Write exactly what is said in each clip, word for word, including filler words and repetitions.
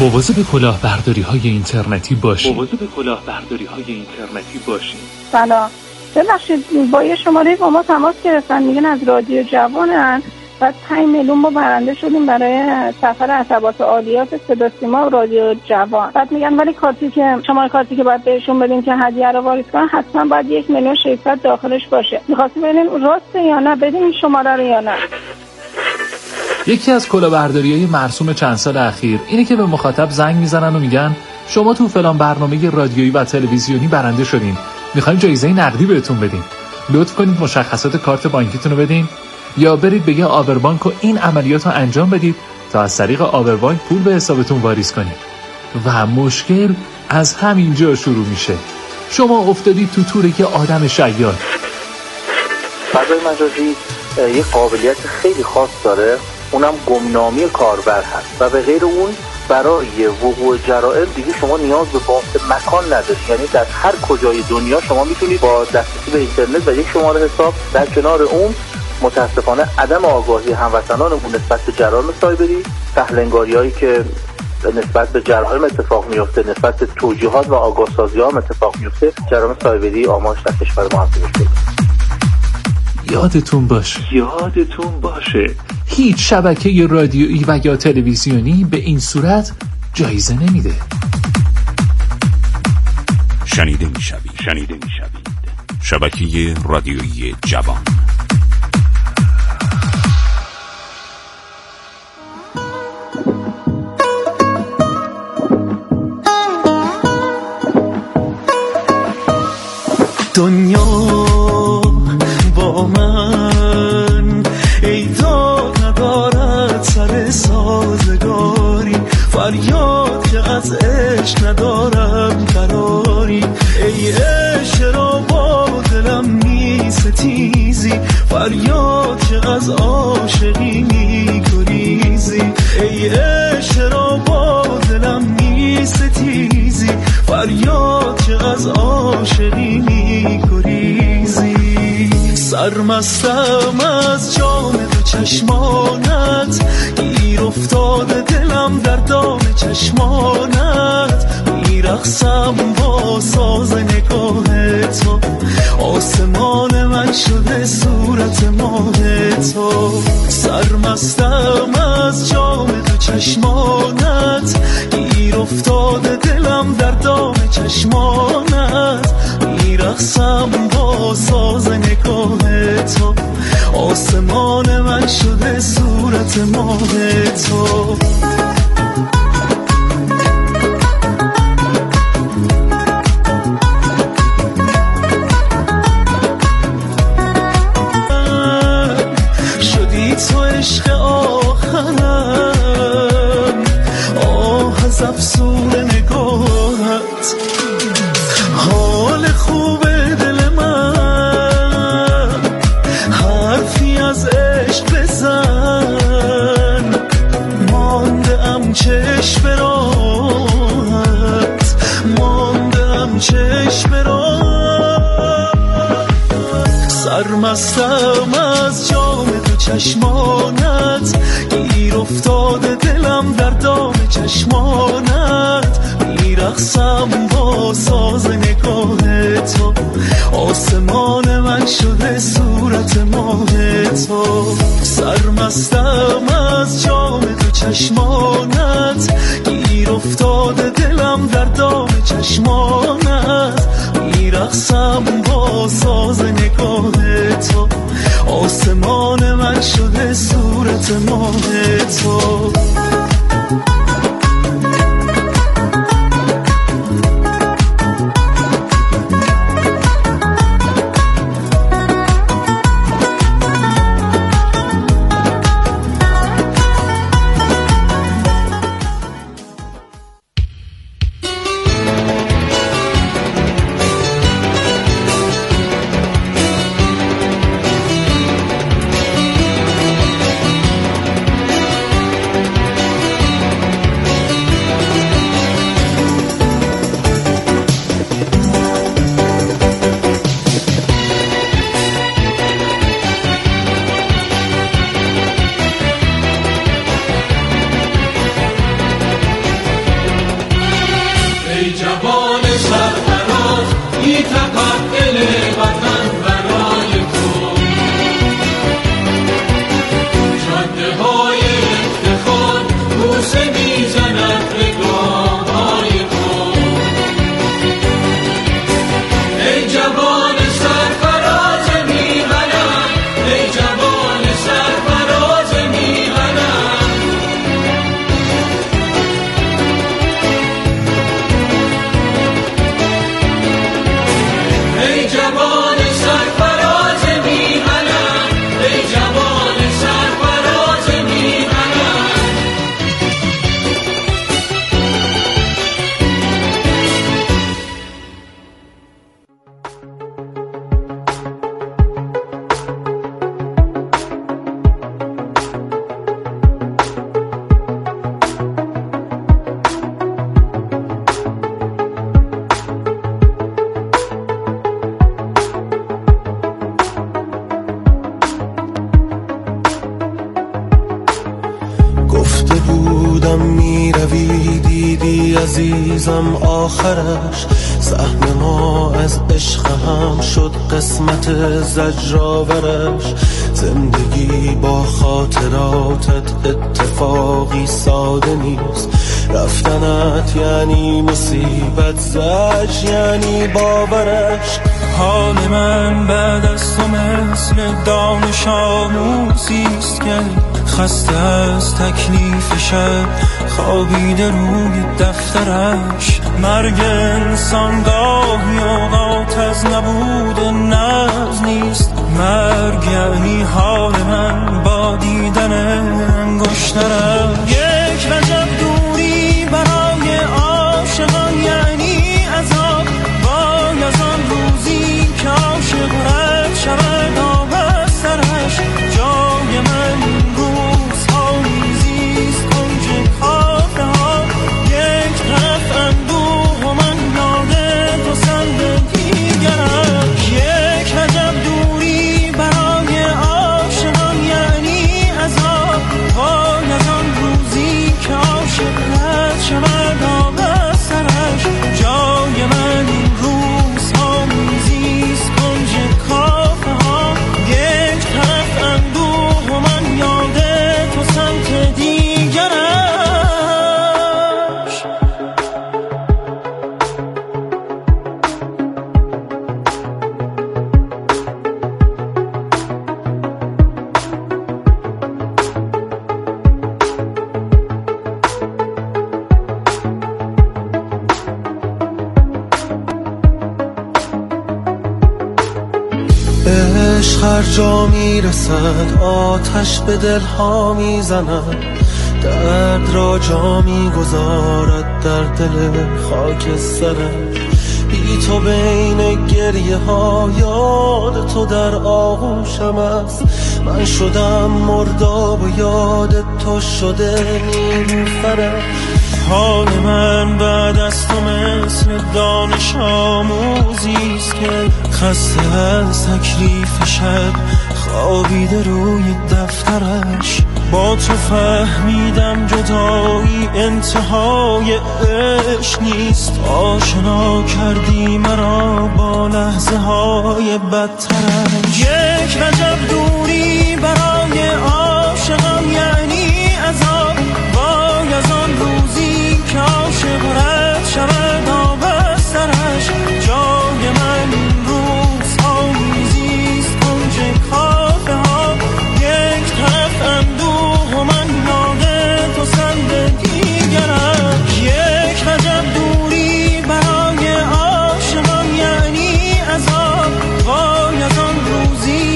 مواظب کلاهبرداری‌های اینترنتی باشید. مواظب کلاهبرداری‌های اینترنتی باشید. سلام. ببخشید با یه شماره با ما تماس گرفتن، میگن از رادیو جوانن و پنج میلیون ما برنده شدیم برای سفر عصبات عالیات صدا سیما و رادیو جوان. بعد میگن ولی کارتی که شماره کارتی که باید بهشون بدین که هدیه رو واریز کنن حتما باید یک میلیون ششصد داخلش باشه. می‌خواستیم ببینیم راسته یا نه، بدیم این شماره رو یا نه. یکی از کلاهبرداری‌های مرسوم چند سال اخیر اینه که به مخاطب زنگ میزنن و میگن شما تو فلان برنامه رادیویی و تلویزیونی برنده شدین، میخوایم جایزه نقدی بهتون بدیم، لطف کنید مشخصات کارت بانکیتون رو بدین یا برید به یه آوربانک و این عملیات رو انجام بدید تا از طریق آوربانک پول به حسابتون واریز کنید. و مشکل از همینجا شروع میشه. شما افتادید تو تور یه آدم شیاد. فضای مجازی یه قابلیت خیلی خاص داره، اونم گمنامی کاربر هست و به غیر اون برای وقوع جرائم دیگه شما نیاز به بافت مکان ندارید. یعنی در هر کجای دنیا شما میتونید با دسترسی به اینترنت و یک شماره حساب، در کنار اون متاسفانه عدم آگاهی هموطنانمون نسبت به جرائم سایبری، سهل‌انگاری‌هایی که نسبت به جرائم اتفاق میفته، نسبت به توجیهات و آگاهسازی‌ها هم اتفاق میفته، جرائم سایبری آماج در کشور ما افزایش پیدا کرده. یادتون باشه یادتون باشه هیچ شبکه رادیویی و یا تلویزیونی به این صورت جایزه نمیده. شنیده میشوید شنیده میشوید شبکه رادیویی جوان. دنیا با من ایداد ندارد سر سازگاری، فریاد که از عشق ندارم قراری. ای عشق را با دلم می ستیزی، فریاد که از عاشقی می گریزی. ای عشق را با دلم می ستیزی، فریاد که از عاشقی می گریزی. سرمستم از جام دو چشمانت، گیر افتاده دلم در دام چشمانت. میرقصم با ساز نگاه تو، آسمان من شده صورت ماه تو. سرمستم از جام دو چشمانت، گیر افتاده دلم در دام چشمانت. میرقصم با ساز نگاه تو، آسمان من شده صورت ماه تو. شدی تو عشق آخرم، آه از افسون نگاهت. حال خوب دل من، حرفی از عشق بزن. مانده ام چشم راهت، مانده ام چشم راهت. سرمستم از جام دو چشمانت، گیر افتاده دلم در دام چشمانت. میرقصم با ساز نگاه تو، آسمان من شده صورت ماه تو. سرمستم از جام دو چشمانت، گیر افتاده دلم در دام چشمانت. میرقصم با ساز نگاه تو، آسمان من شده صورت ماه تو. دیدم میروی، دیدی عزیزم آخرش. سهم ما از عشق هم شد قسمت زجرآورش. زندگی با خاطراتت اتفاقی ساده نیست. رفتنت یعنی مصیبت، زج یعنی باورش. حال من بعد از تو مثل دانش آموزیست که خسته از تکلیف شب خوابیده روی دفترش. مرگ انسان گاهی اوقات از نبود نبض نیست. مرگ یعنی حال من با دیدن انگشترش. یک وجب دوری برای عاشقان یعنی عذاب. وای از آن روزی که عاشق رد شود آب از سرش. جای من روزها میزیست کنج کافه ها. یک طرف اندوه و من یاد تو سند دیگرش. یک وجب دوری برای عاشقان یعنی عذاب. وای از آن روزی که عاشق رد شود آب از سرش. جای من این روزها میزیست کنج کافه ها. یک طرف اندوه و من یاد تو سمت دیگرش. عشق هر جا میرسد آتش به دلها میزند. درد را جا میگذارد در دل خاکسترش. بی تو بین گریه ها یاد تو در آغوشم است. من شدم مرداب و یاد تو شده نیلوفرش. حال من بعد از تو مثل دانش آموزیست که خسته از تکلیف شب خوابیده روی دفترش. با تو فهمیدم جدایی انتهای عشق نیست. آشنا کردی مرا با لحظه های بدترش. یک وجب دوری برای عاشقان یعنی عذاب. وای از آن روزی که عاشق رد شود آب از سرش. جای من این روزها میزیست کنج کافه ها. یک طرف اندوه و من یاد تو سند دیگرش. یک وجب دوری برای عاشقان یعنی عذاب. وای از آن روزی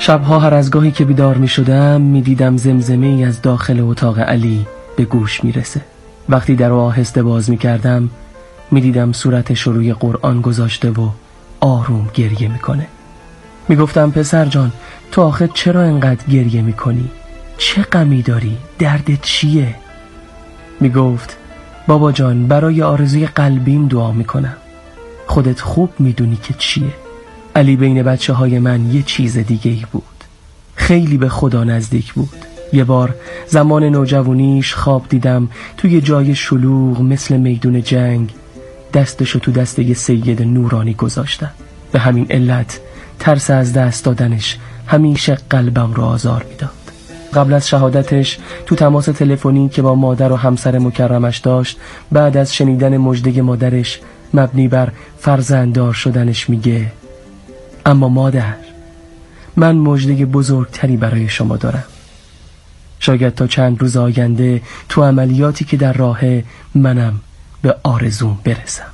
شبها هر از گاهی که بیدار می شدم می دیدم زمزمه ای از داخل اتاق علی به گوش می رسه. وقتی در رو آهسته باز می کردم می دیدم صورتش رو روی قرآن گذاشته و آروم گریه می کنه. می گفتم پسر جان تو آخه چرا انقدر گریه می کنی؟ چه غمی داری؟ دردت چیه؟ می گفت بابا جان برای آرزوی قلبیم دعا می کنم. خودت خوب می دونی که چیه. علی بین بچه های من یه چیز دیگه ای بود. خیلی به خدا نزدیک بود. یه بار زمان نوجوانیش خواب دیدم توی جای شلوغ مثل میدون جنگ دستشو تو دست یه سید نورانی گذاشتم. به همین علت ترس از دست دادنش همیشه قلبم رو آزار میداد. قبل از شهادتش تو تماس تلفنی که با مادر و همسر مکرمش داشت بعد از شنیدن مژده مادرش مبنی بر فرزنددار شدنش میگه اما مادر من مژده بزرگتری برای شما دارم. شاید تا چند روز آینده تو عملیاتی که در راهه منم به آرزوم برسم.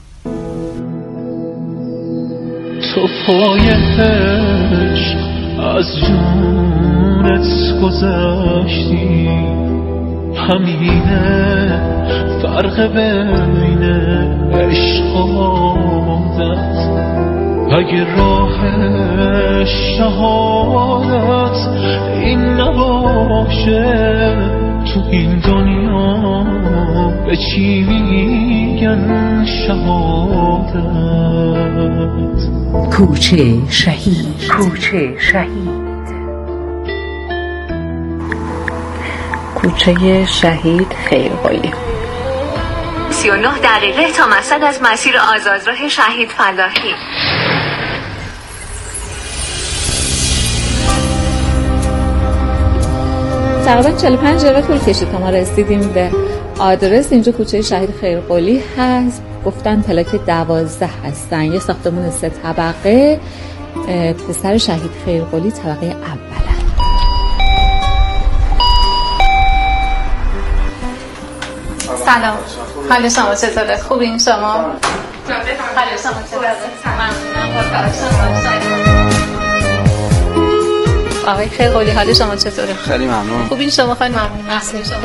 تو پای عشق از جونت گذشتی، همینه فرق بین عشق و عادت. اگه راه شهادت این نباشه تو این دنیا به چی میگن شهادت؟ کوچه شهید، کوچه شهید، کوچه شهید خیرقلی. سی و نه دقیقه تا مقصد از مسیر آزادراه شهید فلاحی. تقریبا چهل و پنج دقیقه طول کشید تا ما رسیدیم به آدرس. اینجا کوچه شهید خیرقلی هست. گفتن پلاک دوازده هستن. یه ساختمون سه طبقه. پسر شهید خیرقلی طبقه اوله. سلام، حال شما چطوره؟ خوبین شما؟ حال شما چطوره؟ آقای خیرقلی حال شما چطوره؟ خیلی ممنون. خوبین شما؟ خیلی ممنون.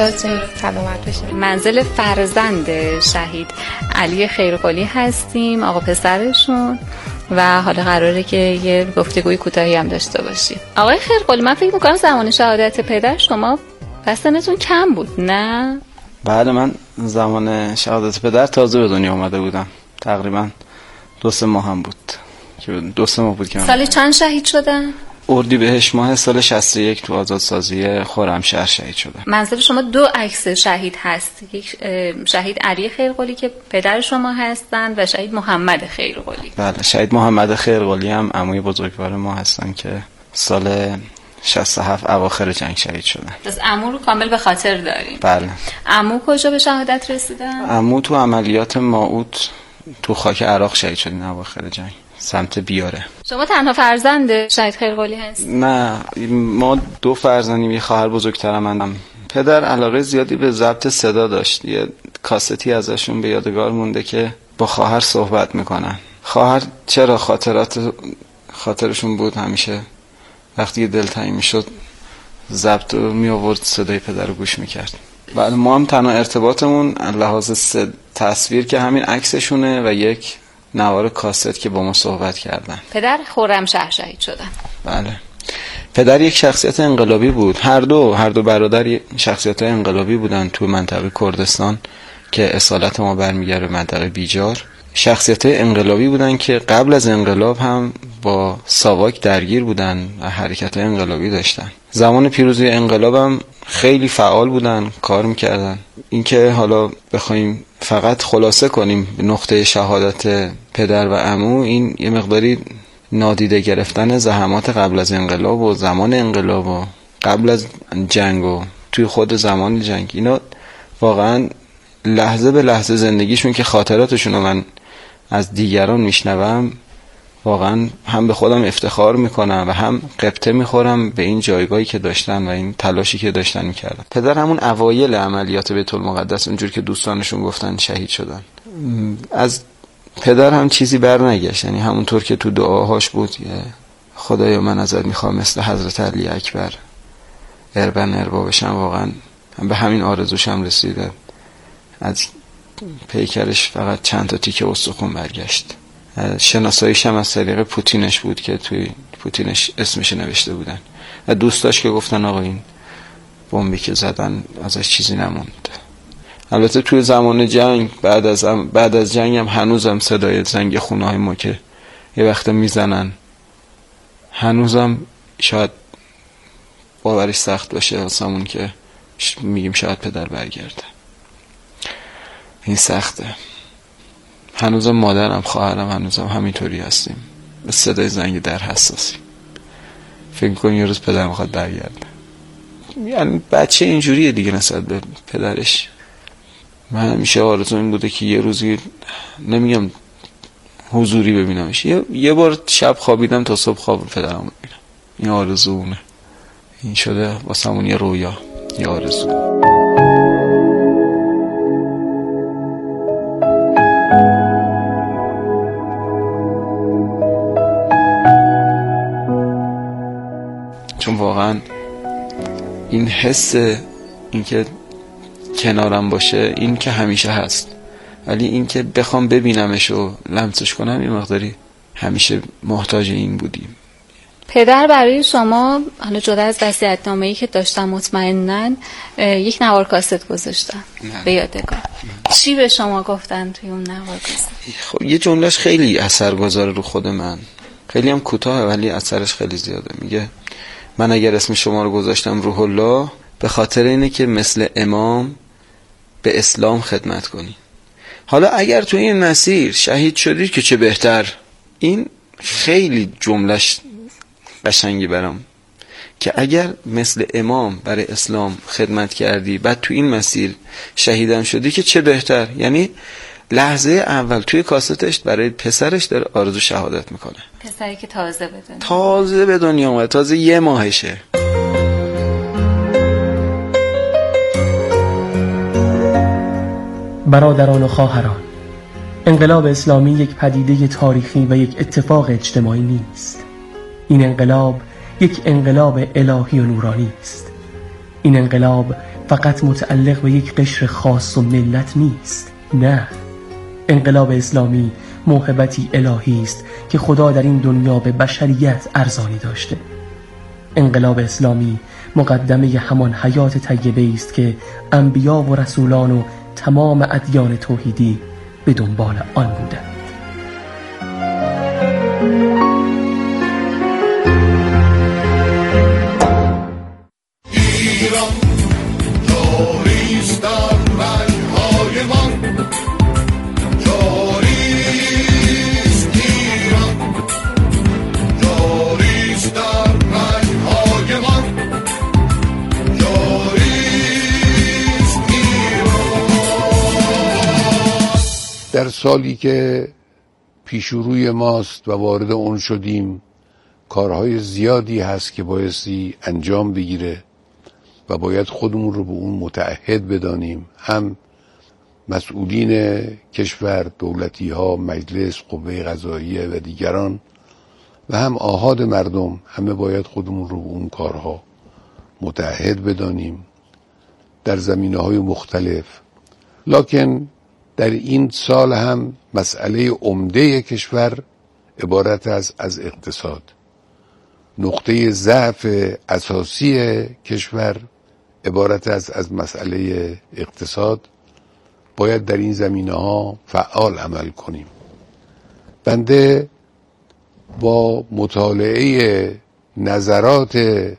سلامت باشید. منزل فرزند شهید علی خیرقلی هستیم، آقا پسرشون، و حالا قراره که یه گفتگوی کوتاهی هم داشته باشیم. آقای خیرقلی من فکر می‌کنم زمان شهادت پدر شما سنتون کم بود، نه؟ بله، من زمان شهادت پدر تازه به دنیا اومده بودم. تقریبا دو سه ماه هم بود که دو سه ماه بود که سال چند شهید شدن؟ اردیبهشت ماه سال شصت و یک تو آزادسازی خرمشهر شهید شدم. منزل شما دو عکس شهید هست، یک شهید علی خیرقلی که پدر شما هستن و شهید محمد خیرقلی. بله، شهید محمد خیرقلی هم عموی بزرگوار ما هستن که سال شصت و هفت اواخر جنگ شهید شدن. پس عمو رو کامل به خاطر داریم. بله. عمو کجا به شهادت رسیدن؟ عمو تو عملیات مائوت تو خاک عراق شهید شدن اواخر جنگ، سمت بیاره. شما تنها فرزند شهید خیرقلی هست؟ نه، ما دو فرزندیم، یه خواهر بزرگترم منم. پدر علاقه زیادی به ضبط صدا داشت. یه کاستی ازشون به یادگار مونده که با خواهر صحبت میکنن. خواهر چرا خاطرات خاطرشون بود، همیشه وقتی دلتنگ میشد ضبط می آورد صدای پدر رو گوش میکرد. بعد ما هم تنها ارتباطمون لحاظ تصویر که همین عکسشونه و یک نوار کاست که با ما صحبت کردن. پدر خرمشهر شهید شدن. بله. پدر یک شخصیت انقلابی بود. هر دو هر دو برادر شخصیت انقلابی بودن تو منطقه کردستان که اصالت ما برمیگره به منطقه بیجار. شخصیت انقلابی بودن که قبل از انقلاب هم با ساواک درگیر بودن و حرکت انقلابی داشتن. زمان پیروزی انقلاب هم خیلی فعال بودن، کار میکردن. اینکه حالا بخوایم فقط خلاصه کنیم نقطه شهادت پدر و عمو، این یه مقداری نادیده گرفتن زحمات قبل از انقلاب و زمان انقلاب و قبل از جنگ و توی خود زمان جنگ، اینا واقعا لحظه به لحظه زندگیشون که خاطراتشون رو من از دیگران میشنوم واقعا هم به خودم افتخار میکنم و هم قبطه میخورم به این جایگاهی که داشتن و این تلاشی که داشتن میکردن. پدر همون اوایل عملیات بیت المقدس اونجور که دوستانشون گفتن شهید شدن. از پدر هم چیزی بر نگشت، یعنی همونطور که تو دعاهاش بود خدایا من ازت میخوام مثل حضرت علی اکبر اربن اربا بشم. واقعا به همین آرزوشم رسیدم. از پیکرش فقط چند تا تیکه استخون برگشت. شناساییش هم از طریق پوتینش بود که توی پوتینش اسمش نوشته بودن و دوستاش که گفتن آقا این بمبی که زدن ازش چیزی نموند. البته توی زمان جنگ بعد از بعد از جنگ هم هنوزم صدای زنگ خونه های ما که یه وقت میزنن هنوزم شاید باورش سخت باشه واسمون که میگیم شاید پدر برگرده. این سخته. هنوزم مادرم خواهرم هنوزم همینطوری هستیم، به صدای زنگ در حساسیم. فکر کنم یه روز پدر میخواد برگرده. یعنی بچه اینجوریه دیگه نسبت به پدرش. من همیشه آرزو این بوده که یه روزی نمیگم حضوری ببینمش، یه, یه بار شب خوابیدم تا صبح خواب پدرم ببینم. این آرزوونه. این شده واسمون یه رویا، یه آرزو. چون واقعا این حس این که کنارم باشه این که همیشه هست، ولی این که بخوام ببینمش و لمسش کنم این مقداری همیشه محتاج این بودیم. پدر برای شما حالا جدا از وصیت‌نامه‌ای که داشتن مطمئناً یک نوار کاست گذاشتن به یادگار. چی به شما گفتن توی اون نوار کاست؟ خب یه جملهش خیلی اثرگذار رو خود من، خیلی هم کوتاه ولی اثرش خیلی زیاده. میگه من اگر اسم شما رو گذاشتم روح الله به خاطر اینه که مثل امام به اسلام خدمت کنی. حالا اگر تو این مسیر شهید شدید که چه بهتر. این خیلی جملهش قشنگی برام که اگر مثل امام برای اسلام خدمت کردی بعد تو این مسیر شهیدم شدی که چه بهتر. یعنی لحظه اول توی کاستش برای پسرش داره آرزو شهادت میکنه. پسری که تازه به دنیا تازه به دنیا اومده، تازه یه ماهشه. برادران و خواهران، انقلاب اسلامی یک پدیده تاریخی و یک اتفاق اجتماعی نیست. این انقلاب یک انقلاب الهی و نورانی است. این انقلاب فقط متعلق به یک قشر خاص و ملت نیست. نه، انقلاب اسلامی موهبتی الهی است که خدا در این دنیا به بشریت ارزانی داشته. انقلاب اسلامی مقدمه همان حیات طیبه است که انبیا و رسولان و تمام ادیان توحیدی به دنبال آن بودند. در سالی که پیشروی ماست و وارد اون شدیم کارهای زیادی هست که بایستی انجام بگیره و باید خودمون رو به اون متعهد بدانیم. هم مسئولین کشور، دولتی ها، مجلس، قوه قضاییه و دیگران و هم آحاد مردم، همه باید خودمون رو به اون کارها متعهد بدانیم در زمینه های مختلف. لکن در این سال هم مسئله عمده کشور عبارت است از اقتصاد. نقطه ضعف اساسی کشور عبارت است از مسئله اقتصاد. باید در این زمینه ها فعال عمل کنیم. بنده با مطالعه نظرات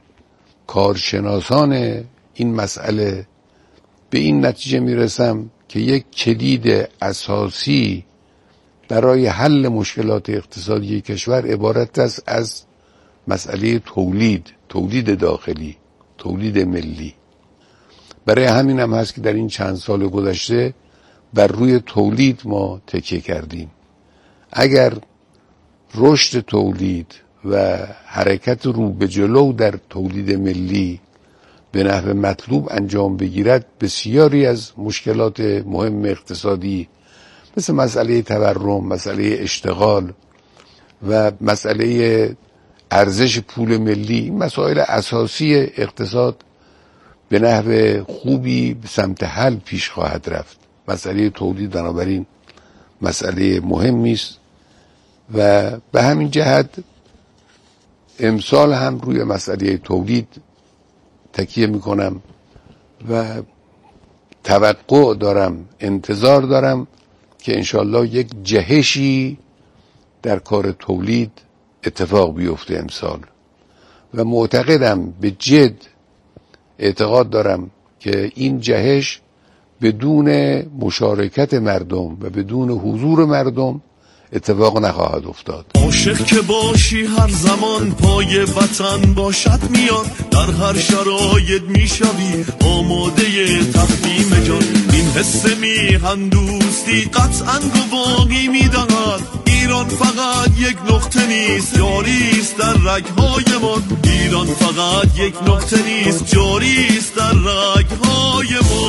کارشناسان این مسئله به این نتیجه میرسم که یک کلید اساسی برای حل مشکلات اقتصادی کشور عبارت است از مسئله تولید، تولید داخلی، تولید ملی. برای همین هم هست که در این چند سال گذشته بر روی تولید ما تکیه کردیم. اگر رشد تولید و حرکت رو به جلو در تولید ملی به نحو مطلوب انجام بگیرد، بسیاری از مشکلات مهم اقتصادی مثل مسئله تورم، مسئله اشتغال و مسئله ارزش پول ملی، این مسائل اساسی اقتصاد به نحو خوبی به سمت حل پیش خواهد رفت. مسئله تولید بنابراین مسئله مهمی است و به همین جهت امسال هم روی مسئله تولید تکیه میکنم و توقع دارم، انتظار دارم که انشالله یک جهشی در کار تولید اتفاق بیفته امسال و معتقدم، به جد اعتقاد دارم که این جهش بدون مشارکت مردم و بدون حضور مردم اتفاق نخواهد افتاد. عاشق که باشی هر زمان پای وطن باشد میاد، در هر شرایط میشوی آماده تقدیم جان. این حس میهن دوستی قطعاً گواهی میدهد، ایران فقط یک نقطه نیست جاری است در رگ‌های ما. ایران فقط یک نقطه نیست جاری است در رگ‌های ما.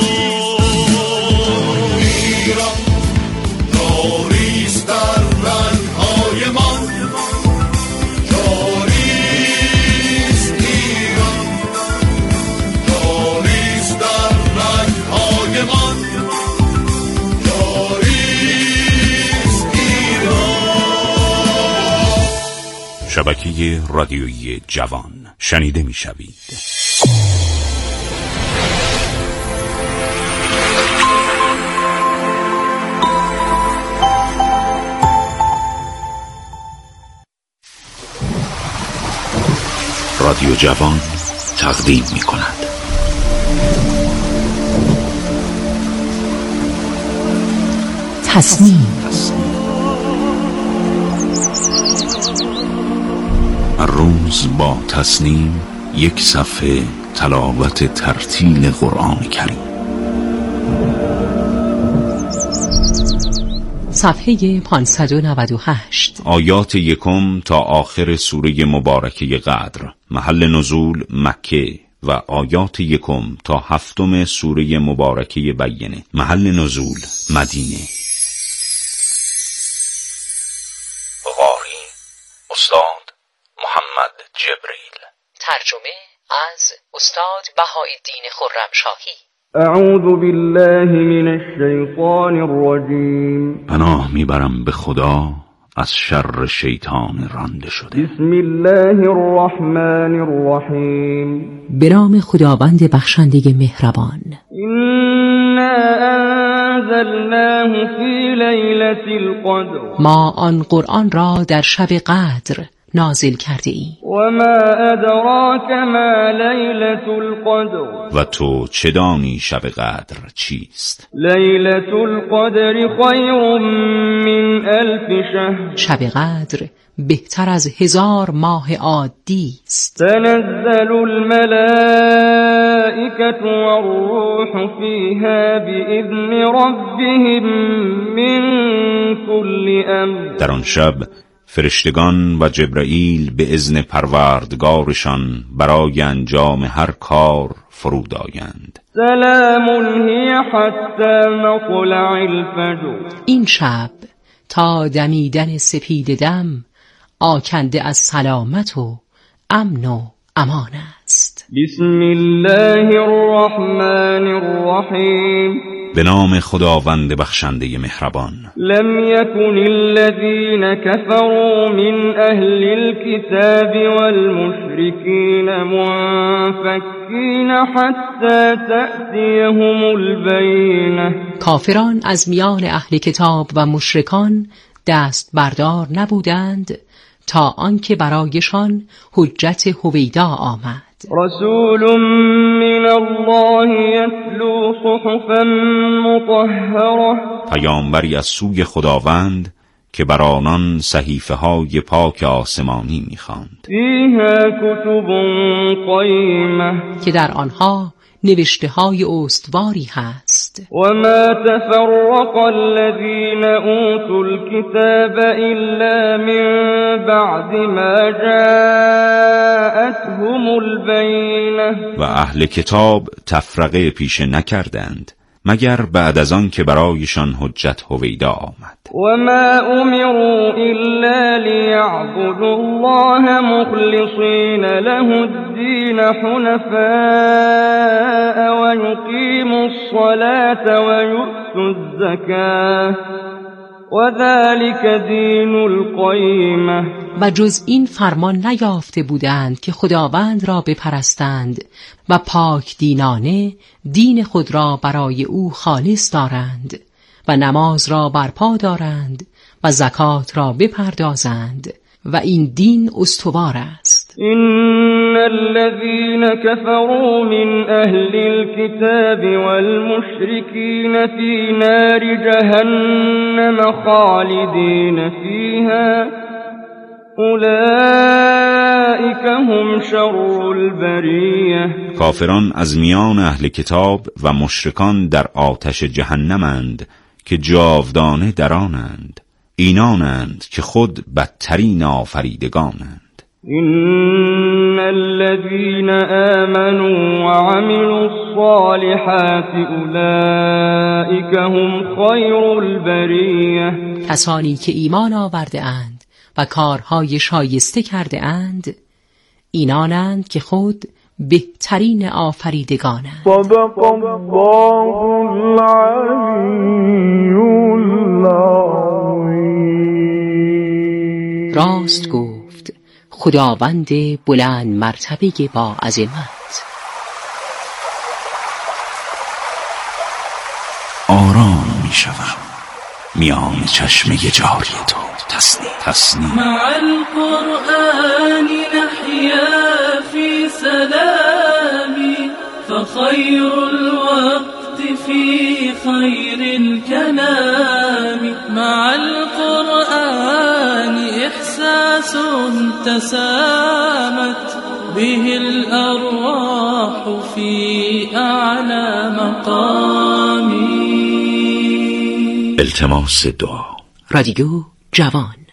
ایران جاری است در رگ‌های ما، جاری است ایران، جاری است در رگ‌های ما، جاری است ایران. شبکه رادیویی جوان شنیده می‌شوید. رادیو جوان تقدیم می کند تصمیم. هر روز با تصمیم یک صفحه تلاوت ترتیل قرآن کریم. صفحه پانصد و نود و هشت، آیات یکم تا آخر سوره مبارکه قدر. محل نزول مکه و آیات یکم تا هفتم سوره مبارکه بینه. محل نزول مدینه. قاری استاد محمد جبریل. ترجمه از استاد بهاءالدین خرمشاهی. اعوذ بالله من الشیطان الرجیم. پناه میبرم به خدا از شر شیطان رانده شده. بسم الله الرحمن الرحیم. به نام خداوند بخشنده مهربان. انا انزلناه فی لیلة القدر. ما آن قرآن را در شب قدر نازل کرده ای. و ما ادراک ما لیلة القدر. و تو چه دانی شب قدر چیست؟ لیلة القدر خیر من الف شهر. شب قدر بهتر از هزار ماه عادی است. تنزل الملائکة والروح فیها بإذن ربهم من كل امر. در آن شب فرشتگان و جبرائیل به اذن پروردگارشان برای انجام هر کار فرود آیند. سلام هی حتی مطلع الفجر. این شب تا دمیدن سپید دم آکنده از سلامت و امن و امان است. بسم الله الرحمن الرحیم. به نام خداوند بخشنده مهربان. لم یکن الذین کفروا من اهل الكتاب والمشرکین منفکین حتی تأتیهم البینه. کافران از میان اهل کتاب و مشرکان دست بردار نبودند تا آنکه برایشان حجت هویدا آمد. رسول من الله یتلو صحفا مطهره. پیامبری از سوی خداوند که بر آنان صحیفه های پاک آسمانی می‌خواند. فیها کتب قیمه. که در آنها نوشته های استواری هست. و ما تفرق الذین اوتوا الكتاب الا من بعد ما جاءتهم البینه. و اهل کتاب تفرقه پیشه نکردند مگر بعد از آن که برایشان حجت هویدا آمد. وما امروا الا ليعبدوا الله مخلصين له الدين حنفاء ويقيموا الصلاة ويؤتوا الزكاة وذلك دین القیمة. و جز این فرمان نیافته بودند که خداوند را بپرستند و پاک دینانه دین خود را برای او خالص دارند و نماز را برپا دارند و زکات را بپردازند و این دین استوار است. إن الذين كفروا من أهل الكتاب والمشركين في نار جهنم خالدين فيها أولئك هم شر البریة. کافران از میان اهل کتاب و مشرکان در آتش جهنمند که جاودانه در آنند. اینانند که خود بدترین آفریدگانند. إن الذين آمنوا وعملوا الصالحات أولئك هم خير البریة. کسانی که ایمان آورده اند و کارهای شایسته کرده اند اینانند که خود بهترین آفریدگانند. صدق الله العلی العظیم. راست گفت خداوند بلند مرتبه با عظمت. آرام می شوم میان چشم جاری تو. تسنی تسنی مع القرآن نحيا في سلام فخير الوقت في خير الكلام. مع القرآن إحساس تسامت به الأرواح في أعلى مقام. التماس دعا. رادیو جوان.